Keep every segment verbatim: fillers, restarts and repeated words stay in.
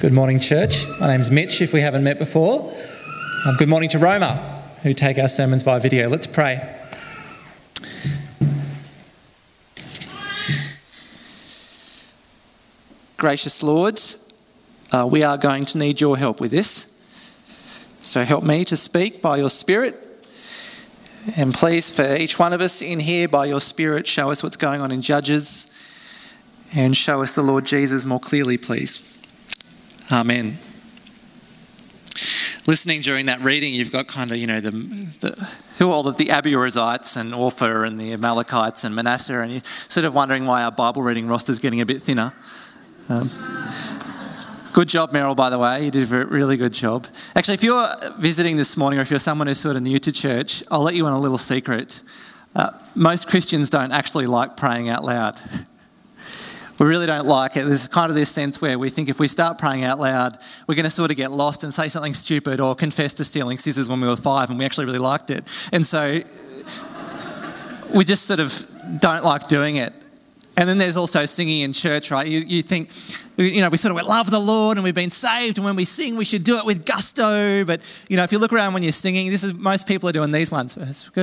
Good morning, church. My name's Mitch, if we haven't met before. Um, good morning to Roma, who take our sermons via video. Let's pray. Gracious Lord, uh, we are going to need your help with this. So help me to speak by your Spirit. And please, for each one of us in here, by your Spirit, show us what's going on in Judges and show us the Lord Jesus more clearly, please. Amen. Listening during that reading, you've got kind of, you know, the, the who are all the, the Abiezrites and Orpha and the Amalekites and Manasseh, and you're sort of wondering why our Bible reading roster is getting a bit thinner. Um, good job, Meryl, by the way. You did a really good job. Actually, if you're visiting this morning or if you're someone who's sort of new to church, I'll let you in a little secret. Uh, most Christians don't actually like praying out loud. We really don't like it. There's kind of this sense where we think if we start praying out loud, we're going to sort of get lost and say something stupid or confess to stealing scissors when we were five and we actually really liked it. And so we just sort of don't like doing it. And then there's also singing in church, right? You, you think, you know, we sort of love the Lord and we've been saved, and when we sing, we should do it with gusto. But, you know, if you look around when you're singing, this is most people are doing these ones.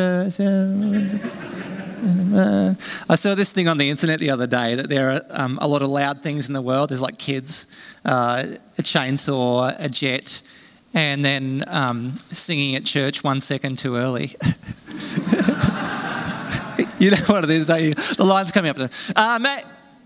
I saw this thing on the internet the other day that there are um, a lot of loud things in the world. There's like kids, uh, a chainsaw, a jet, and then um, singing at church one second too early. You know what it is, don't you? The line's coming up. Uh, mate.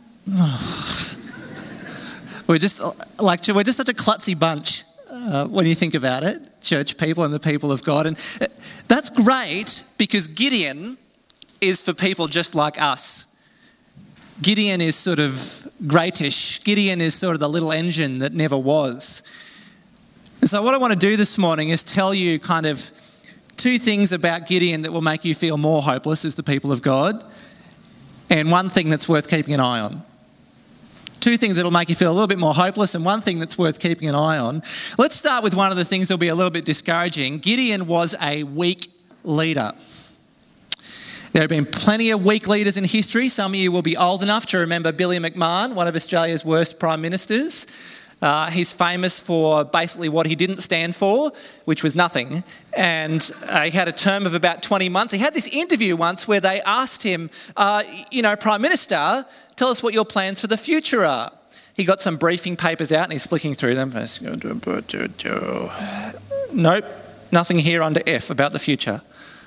We're just like we're just such a klutzy bunch uh, when you think about it, church people and the people of God, and that's great because Gideon is for people just like us. Gideon is sort of greatish. Gideon is sort of the little engine that never was. And so what I want to do this morning is tell you kind of two things about Gideon that will make you feel more hopeless as the people of God, and one thing that's worth keeping an eye on. Two things that will make you feel a little bit more hopeless and one thing that's worth keeping an eye on. Let's start with one of the things that will be a little bit discouraging. Gideon was a weak leader. There have been plenty of weak leaders in history. Some of you will be old enough to remember Billy McMahon, one of Australia's worst prime ministers. Uh, he's famous for basically what he didn't stand for, which was nothing. And uh, he had a term of about twenty months. He had this interview once where they asked him, uh, you know, Prime Minister, tell us what your plans for the future are. He got some briefing papers out and he's flicking through them. Nope, nothing here under F about the future.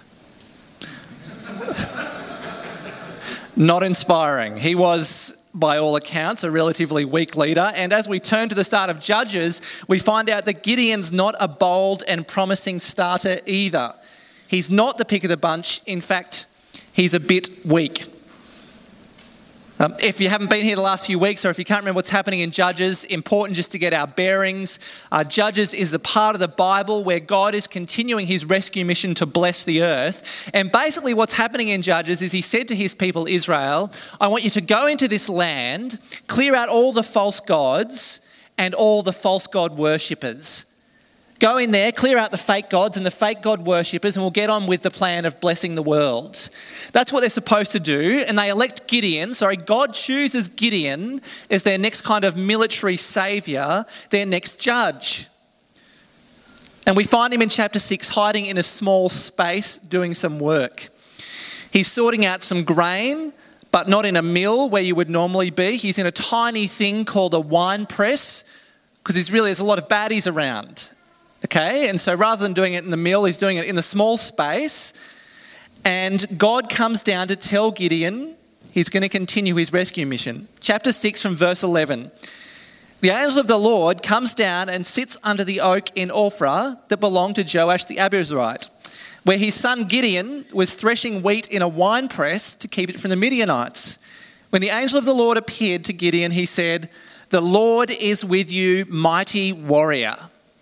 Not inspiring. He was, by all accounts, a relatively weak leader. And as we turn to the start of Judges, we find out that Gideon's not a bold and promising starter either. He's not the pick of the bunch. In fact, he's a bit weak. Um, if you haven't been here the last few weeks, or if you can't remember what's happening in Judges, important just to get our bearings. Uh, Judges is the part of the Bible where God is continuing his rescue mission to bless the earth. And basically what's happening in Judges is he said to his people Israel, I want you to go into this land, clear out all the false gods and all the false god worshippers. Go in there, clear out the fake gods and the fake god worshippers, and we'll get on with the plan of blessing the world. That's what they're supposed to do, and they elect Gideon. Sorry, God chooses Gideon as their next kind of military saviour, their next judge. And we find him in chapter six hiding in a small space doing some work. He's sorting out some grain, but not in a mill where you would normally be. He's in a tiny thing called a wine press, because there's really there's a lot of baddies around. Okay, and so rather than doing it in the mill, he's doing it in the small space. And God comes down to tell Gideon he's going to continue his rescue mission. Chapter six from verse eleven. The angel of the Lord comes down and sits under the oak in Ophrah that belonged to Joash the Abiezrite, where his son Gideon was threshing wheat in a winepress to keep it from the Midianites. When the angel of the Lord appeared to Gideon, he said, "The Lord is with you, mighty warrior."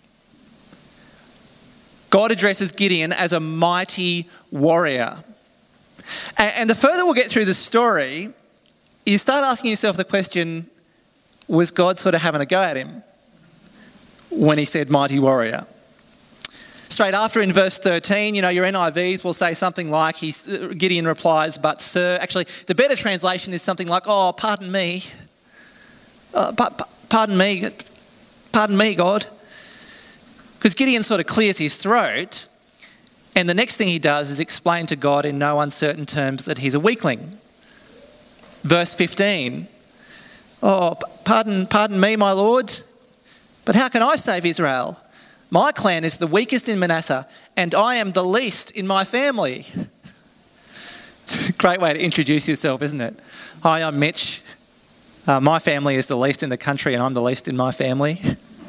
God addresses Gideon as a mighty warrior. And the further we'll get through the story, you start asking yourself the question, was God sort of having a go at him when he said mighty warrior? Straight after in verse thirteen, you know, your N I Vs will say something like, he, Gideon replies, but sir, actually the better translation is something like, oh, pardon me. Uh, pardon me. Pardon me, God. Because Gideon sort of clears his throat, and the next thing he does is explain to God in no uncertain terms that he's a weakling. Verse fifteen, oh, pardon, pardon me, my Lord, but how can I save Israel? My clan is the weakest in Manasseh, and I am the least in my family. It's a great way to introduce yourself, isn't it? Hi, I'm Mitch. Uh, my family is the least in the country, and I'm the least in my family.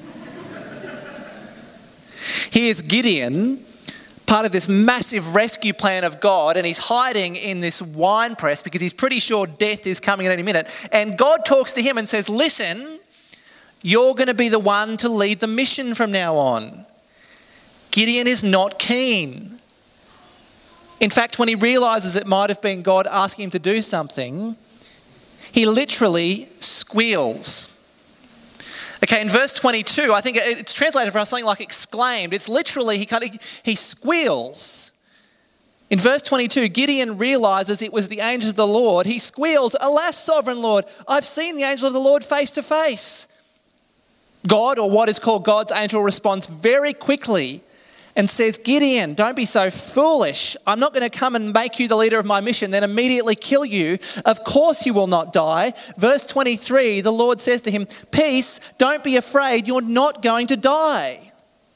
Here's Gideon, part of this massive rescue plan of God, and he's hiding in this wine press because he's pretty sure death is coming at any minute. And God talks to him and says, listen, you're going to be the one to lead the mission from now on. Gideon is not keen. In fact, when he realises it might have been God asking him to do something, he literally squeals. Okay, in verse twenty-two, I think it's translated for us something like exclaimed. It's literally, he kind of, he squeals. In verse twenty-two, Gideon realises it was the angel of the Lord. He squeals, alas, sovereign Lord, I've seen the angel of the Lord face to face. God, or what is called God's angel, responds very quickly and says, Gideon, don't be so foolish. I'm not going to come and make you the leader of my mission, then immediately kill you. Of course you will not die. Verse twenty-three, the Lord says to him, peace, don't be afraid, you're not going to die.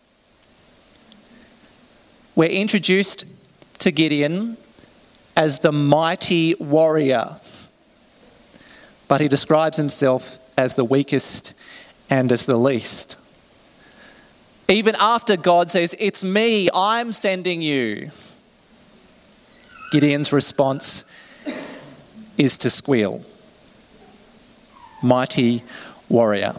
We're introduced to Gideon as the mighty warrior, but he describes himself as the weakest and as the least. Even after God says, it's me, I'm sending you, Gideon's response is to squeal. Mighty warrior.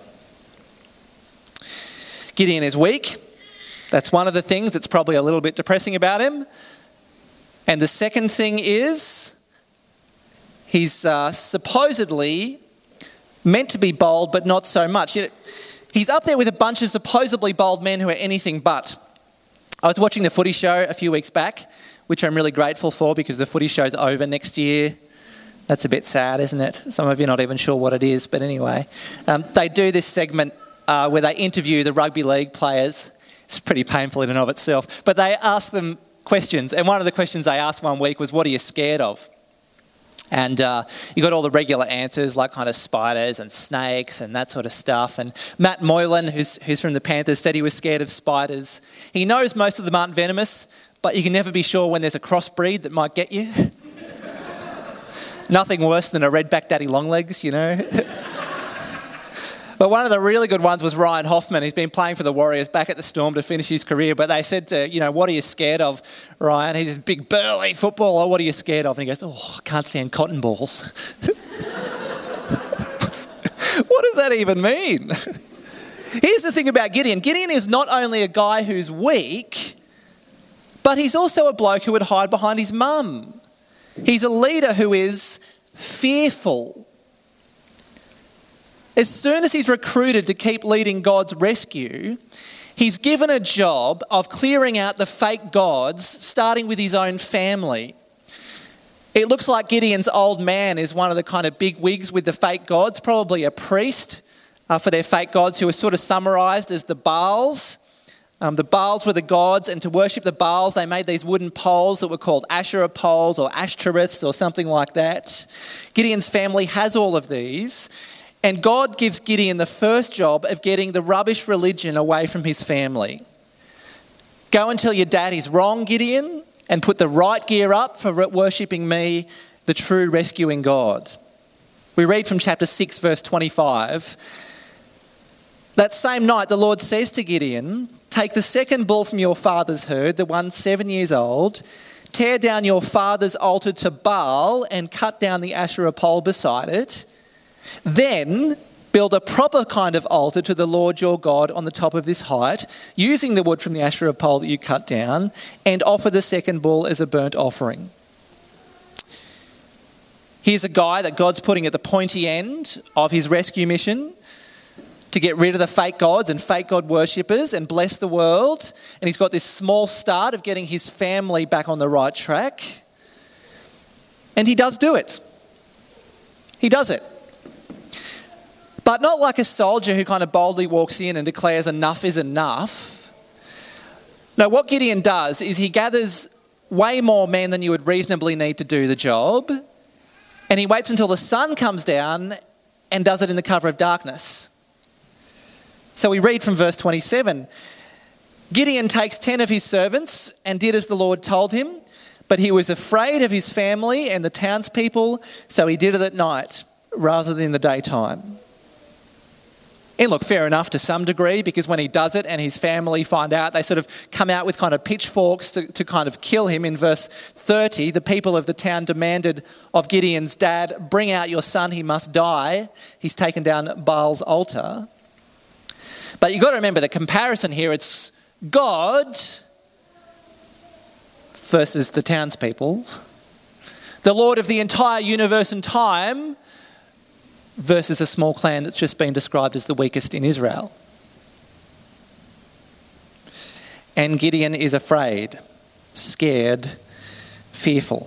Gideon is weak. That's one of the things that's probably a little bit depressing about him. And the second thing is he's uh, supposedly meant to be bold, but not so much. You know, he's up there with a bunch of supposedly bold men who are anything but. I was watching the footy show a few weeks back, which I'm really grateful for because the footy show's over next year. That's a bit sad, isn't it? Some of you are not even sure what it is, but anyway. Um, they do this segment uh, where they interview the rugby league players. It's pretty painful in and of itself. But they ask them questions, and one of the questions they asked one week was, what are you scared of? And uh, you got all the regular answers like kind of spiders and snakes and that sort of stuff. And Matt Moylan, who's, who's from the Panthers, said he was scared of spiders. He knows most of them aren't venomous, but you can never be sure when there's a crossbreed that might get you. Nothing worse than a redback daddy longlegs, you know. But one of the really good ones was Ryan Hoffman. He's been playing for the Warriors back at the Storm to finish his career. But they said to, you know, what are you scared of, Ryan? He's this big burly footballer. What are you scared of? And he goes, oh, I can't stand cotton balls. What does that even mean? Here's the thing about Gideon. Gideon is not only a guy who's weak, but he's also a bloke who would hide behind his mum. He's a leader who is fearful. As soon as he's recruited to keep leading God's rescue, he's given a job of clearing out the fake gods, starting with his own family. It looks like Gideon's old man is one of the kind of big wigs with the fake gods, probably a priest uh, for their fake gods who are sort of summarised as the Baals. Um, the Baals were the gods, and to worship the Baals, they made these wooden poles that were called Asherah poles or Ashtoreths or something like that. Gideon's family has all of these. And God gives Gideon the first job of getting the rubbish religion away from his family. Go and tell your dad he's wrong, Gideon, and put the right gear up for worshipping me, the true rescuing God. We read from chapter six, verse twenty-five. That same night, the Lord says to Gideon, take the second bull from your father's herd, the one seven years old, tear down your father's altar to Baal and cut down the Asherah pole beside it. Then build a proper kind of altar to the Lord your God on the top of this height, using the wood from the Asherah pole that you cut down, and offer the second bull as a burnt offering. Here's a guy that God's putting at the pointy end of his rescue mission to get rid of the fake gods and fake God worshippers and bless the world. And he's got this small start of getting his family back on the right track. And he does do it. He does it. But not like a soldier who kind of boldly walks in and declares enough is enough. No, what Gideon does is he gathers way more men than you would reasonably need to do the job, and he waits until the sun comes down and does it in the cover of darkness. So we read from verse twenty-seven. Gideon takes ten of his servants and did as the Lord told him, but he was afraid of his family and the townspeople, so he did it at night rather than in the daytime. And look, fair enough to some degree, because when he does it and his family find out, they sort of come out with kind of pitchforks to, to kind of kill him. In verse thirty, the people of the town demanded of Gideon's dad, "Bring out your son, he must die. He's taken down Baal's altar." But you've got to remember the comparison here. It's God versus the townspeople. The Lord of the entire universe and time versus a small clan that's just been described as the weakest in Israel. And Gideon is afraid, scared, fearful.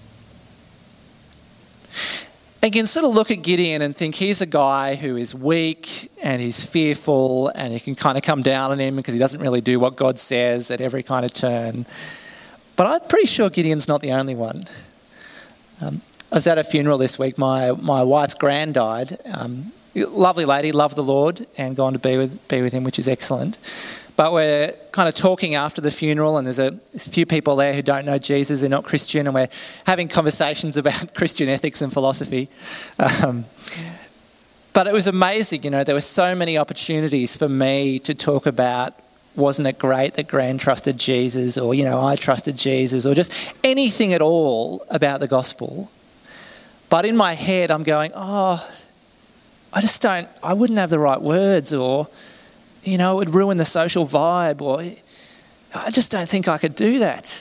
And you can sort of look at Gideon and think he's a guy who is weak and he's fearful, and you can kind of come down on him because he doesn't really do what God says at every kind of turn. But I'm pretty sure Gideon's not the only one. Um, I was at a funeral this week. My my wife's gran died. Um, lovely lady, loved the Lord and gone to be with be with him, which is excellent. But we're kind of talking after the funeral, and there's a, there's a few people there who don't know Jesus, they're not Christian, and we're having conversations about Christian ethics and philosophy. Um, but it was amazing, you know, there were so many opportunities for me to talk about, wasn't it great that Gran trusted Jesus, or, you know, I trusted Jesus, or just anything at all about the gospel. But in my head, I'm going, oh, I just don't, I wouldn't have the right words, or, you know, it would ruin the social vibe, or I just don't think I could do that.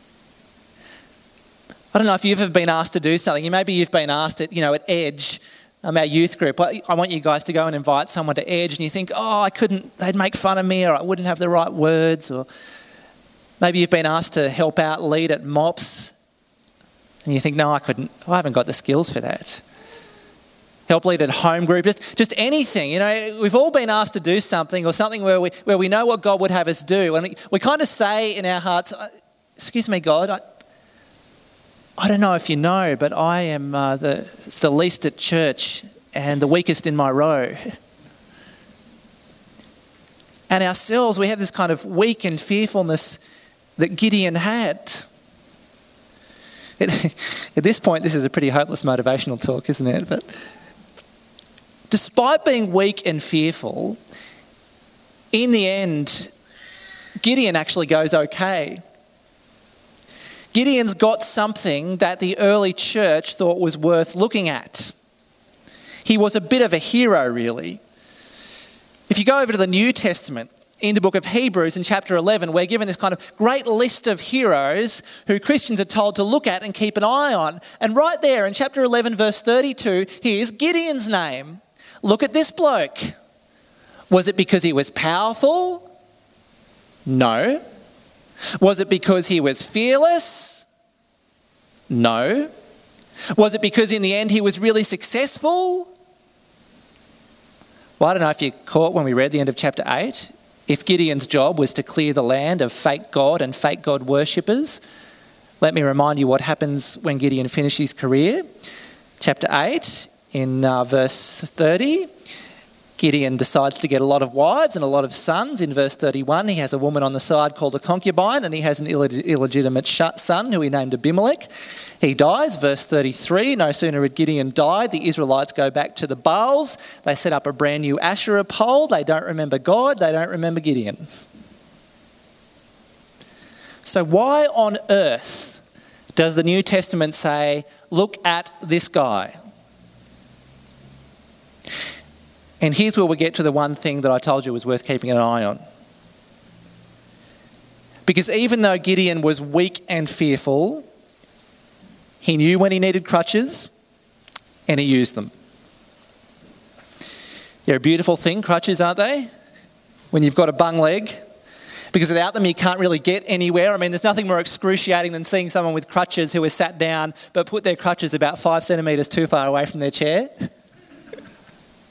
I don't know if you've ever been asked to do something. Maybe you've been asked at, you know, at Edge, um, our youth group, I want you guys to go and invite someone to Edge, and you think, oh, I couldn't, they'd make fun of me, or I wouldn't have the right words. Or maybe you've been asked to help out lead at MOPS, and you think, no, I couldn't, I haven't got the skills for that. Help lead at home group, just, just anything. You know, we've all been asked to do something, or something where we where we know what God would have us do. And we, we kind of say in our hearts, excuse me, God, I, I don't know if you know, but I am uh, the, the least at church and the weakest in my row. And ourselves, we have this kind of weak and fearfulness that Gideon had. At this point, this is a pretty hopeless motivational talk, isn't it? But despite being weak and fearful, in the end, Gideon actually goes okay. Gideon's got something that the early church thought was worth looking at. He was a bit of a hero, really. If you go over to the New Testament, in the book of Hebrews in chapter eleven, we're given this kind of great list of heroes who Christians are told to look at and keep an eye on. And right there in chapter eleven, verse thirty-two, here's Gideon's name. Look at this bloke. Was it because he was powerful? No. Was it because he was fearless? No. Was it because in the end he was really successful? Well, I don't know if you caught when we read the end of chapter eight. If Gideon's job was to clear the land of fake God and fake God worshippers, let me remind you what happens when Gideon finished his career. Chapter eight, in uh, verse thirty, Gideon decides to get a lot of wives and a lot of sons. In verse thirty-one, he has a woman on the side called a concubine, and he has an illeg- illegitimate son who he named Abimelech. He dies. Verse thirty-three, no sooner had Gideon died, the Israelites go back to the Baals. They set up a brand new Asherah pole. They don't remember God. They don't remember Gideon. So why on earth does the New Testament say, look at this guy? And here's where we get to the one thing that I told you was worth keeping an eye on. Because even though Gideon was weak and fearful, he knew when he needed crutches and he used them. They're a beautiful thing, crutches, aren't they? When you've got a bung leg. Because without them you can't really get anywhere. I mean, there's nothing more excruciating than seeing someone with crutches who is sat down but put their crutches about five centimetres too far away from their chair.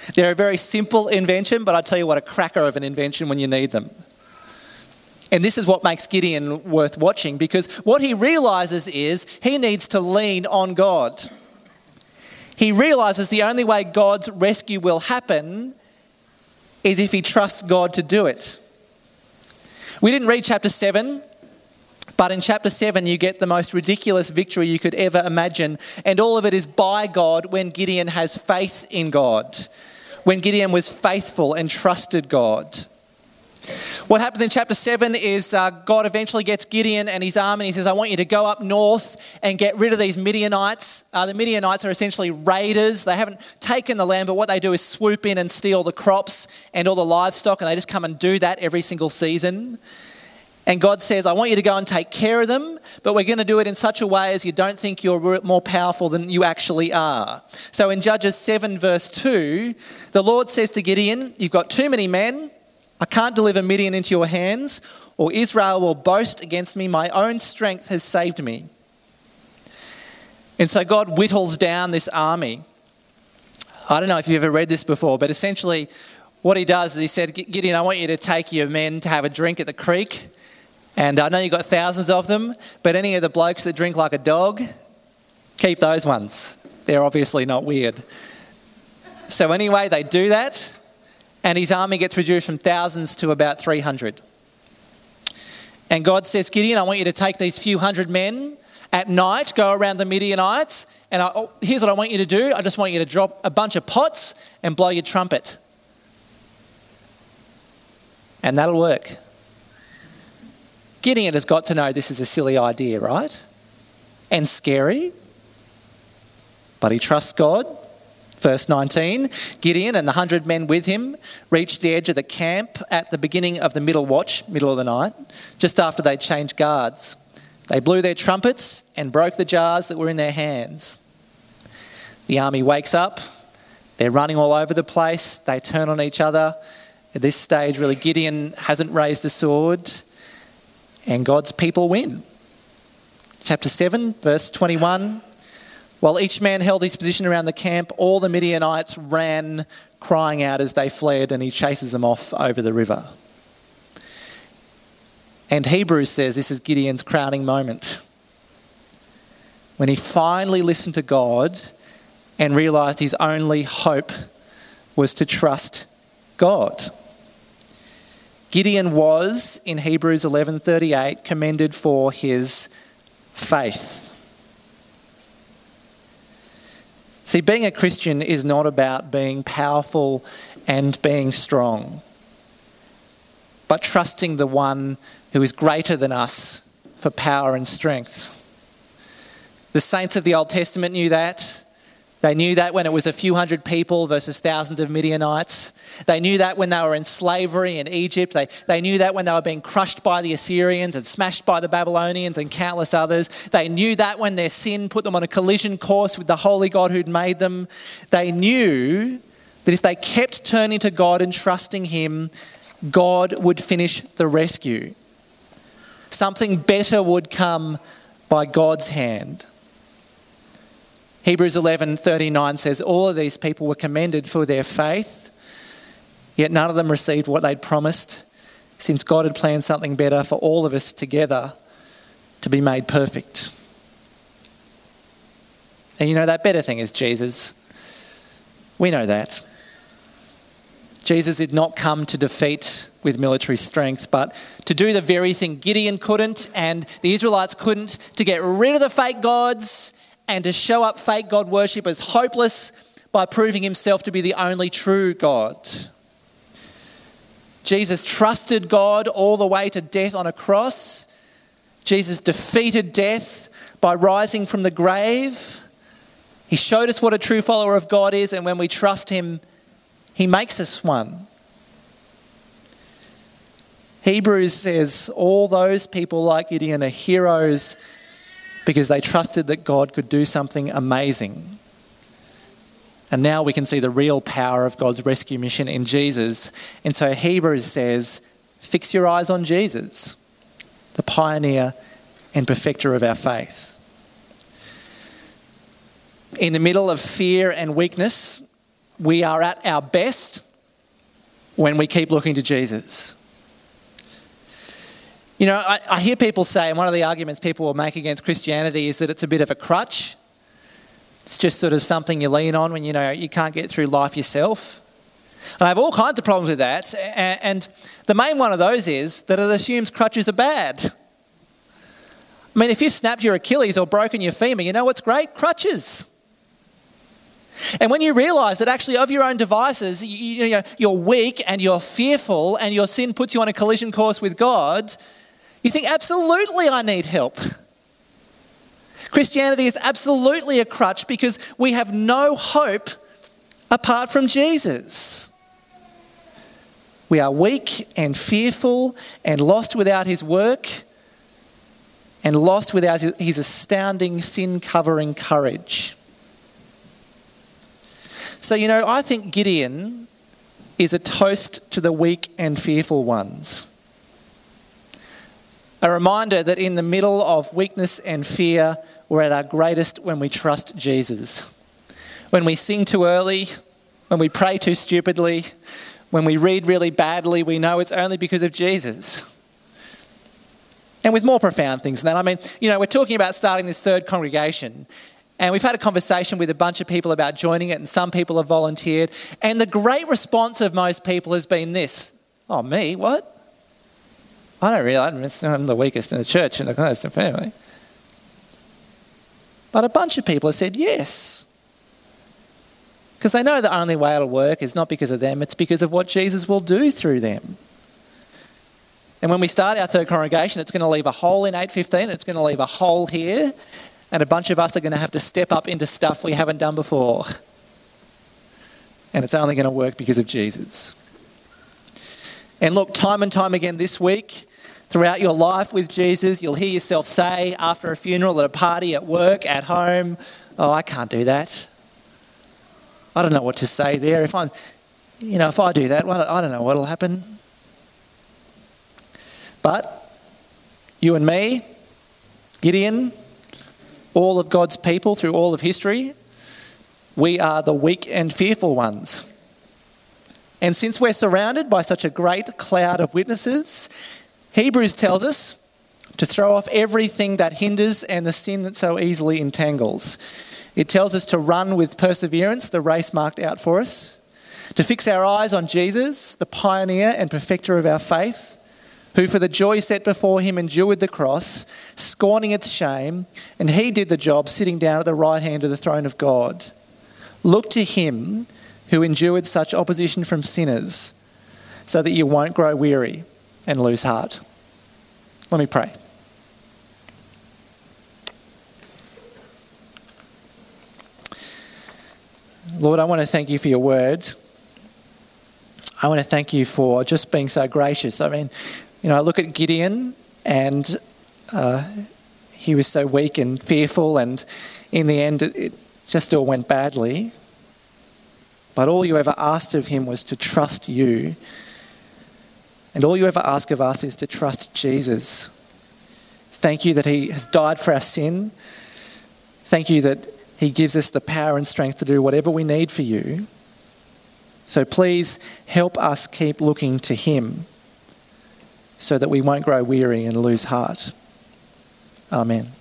They're a very simple invention, but I tell you what, a cracker of an invention when you need them. And this is what makes Gideon worth watching, because what he realises is he needs to lean on God. He realises the only way God's rescue will happen is if he trusts God to do it. We didn't read chapter seven, but in chapter seven you get the most ridiculous victory you could ever imagine, and all of it is by God when Gideon has faith in God, when Gideon was faithful and trusted God. What happens in chapter seven is uh, God eventually gets Gideon and his army, and he says, I want you to go up north and get rid of these Midianites. Uh, the Midianites are essentially raiders. They haven't taken the land, but what they do is swoop in and steal the crops and all the livestock, and they just come and do that every single season. And God says, I want you to go and take care of them, but we're going to do it in such a way as you don't think you're more powerful than you actually are. So in Judges seven verse two, the Lord says to Gideon, you've got too many men. I can't deliver Midian into your hands, or Israel will boast against me. My own strength has saved me. And so God whittles down this army. I don't know if you've ever read this before, but essentially what he does is he said, Gideon, I want you to take your men to have a drink at the creek. And I know you've got thousands of them, but any of the blokes that drink like a dog, keep those ones. They're obviously not weird. So anyway, they do that. And his army gets reduced from thousands to about three hundred. And God says, Gideon, I want you to take these few hundred men at night, go around the Midianites, and I, oh, here's what I want you to do. I just want you to drop a bunch of pots and blow your trumpet. And that'll work. Gideon has got to know this is a silly idea, right? And scary. But he trusts God. Verse nineteen, Gideon and the hundred men with him reached the edge of the camp at the beginning of the middle watch, middle of the night, just after they'd changed guards. They blew their trumpets and broke the jars that were in their hands. The army wakes up. They're running all over the place. They turn on each other. At this stage, really, Gideon hasn't raised a sword, and God's people win. Chapter seven, verse twenty-one. While each man held his position around the camp, all the Midianites ran, crying out as they fled, and he chases them off over the river. And Hebrews says this is Gideon's crowning moment, when he finally listened to God and realised his only hope was to trust God. Gideon was, in Hebrews eleven thirty-eight, commended for his faith. See, being a Christian is not about being powerful and being strong, but trusting the one who is greater than us for power and strength. The saints of the Old Testament knew that. They knew that when it was a few hundred people versus thousands of Midianites. They knew that when they were in slavery in Egypt. They, they knew that when they were being crushed by the Assyrians and smashed by the Babylonians and countless others. They knew that when their sin put them on a collision course with the holy God who'd made them. They knew that if they kept turning to God and trusting him, God would finish the rescue. Something better would come by God's hand. Hebrews eleven thirty-nine says, all of these people were commended for their faith, yet none of them received what they'd promised, since God had planned something better for all of us together to be made perfect. And you know, that better thing is Jesus. We know that. Jesus did not come to defeat with military strength, but to do the very thing Gideon couldn't and the Israelites couldn't, to get rid of the fake gods and to show up fake God worship as hopeless by proving himself to be the only true God. Jesus trusted God all the way to death on a cross. Jesus defeated death by rising from the grave. He showed us what a true follower of God is, and when we trust him, he makes us one. Hebrews says all those people like Gideon are heroes because they trusted that God could do something amazing. And now we can see the real power of God's rescue mission in Jesus. And so Hebrews says, fix your eyes on Jesus, the pioneer and perfecter of our faith. In the middle of fear and weakness, we are at our best when we keep looking to Jesus. You know, I, I hear people say, and one of the arguments people will make against Christianity is that it's a bit of a crutch. It's just sort of something you lean on when, you know, you can't get through life yourself. And I have all kinds of problems with that. And the main one of those is that it assumes crutches are bad. I mean, if you snapped your Achilles or broken your femur, you know what's great? Crutches. And when you realise that actually of your own devices, you, you know, you're weak and you're fearful and your sin puts you on a collision course with God, you think, absolutely I need help. Christianity is absolutely a crutch because we have no hope apart from Jesus. We are weak and fearful and lost without his work and lost without his astounding sin-covering courage. So, you know, I think Gideon is a toast to the weak and fearful ones. A reminder that in the middle of weakness and fear, we're at our greatest when we trust Jesus. When we sing too early, when we pray too stupidly, when we read really badly, we know it's only because of Jesus. And with more profound things than that. I mean, you know, we're talking about starting this third congregation, and we've had a conversation with a bunch of people about joining it, and some people have volunteered. And the great response of most people has been this: "Oh, me? What? I don't realise I'm the weakest in the church and the closest family." But a bunch of people have said yes. Because they know the only way it'll work is not because of them, it's because of what Jesus will do through them. And when we start our third congregation, it's going to leave a hole in eight fifteen, it's going to leave a hole here, and a bunch of us are going to have to step up into stuff we haven't done before. And it's only going to work because of Jesus. And look, time and time again this week, throughout your life with Jesus, you'll hear yourself say after a funeral, at a party, at work, at home, "Oh, I can't do that. I don't know what to say there. If I, you know, if I do that, well, I don't know what'll happen." But you and me, Gideon, all of God's people through all of history, we are the weak and fearful ones. And since we're surrounded by such a great cloud of witnesses, Hebrews tells us to throw off everything that hinders and the sin that so easily entangles. It tells us to run with perseverance the race marked out for us, to fix our eyes on Jesus, the pioneer and perfecter of our faith, who for the joy set before him endured the cross, scorning its shame, and he did the job sitting down at the right hand of the throne of God. Look to him who endured such opposition from sinners, so that you won't grow weary and lose heart. Let me pray. Lord, I want to thank you for your word. I want to thank you for just being so gracious. I mean, you know, I look at Gideon and uh, he was so weak and fearful, and in the end it, it just all went badly. But all you ever asked of him was to trust you. And all you ever ask of us is to trust Jesus. Thank you that he has died for our sin. Thank you that he gives us the power and strength to do whatever we need for you. So please help us keep looking to him so that we won't grow weary and lose heart. Amen.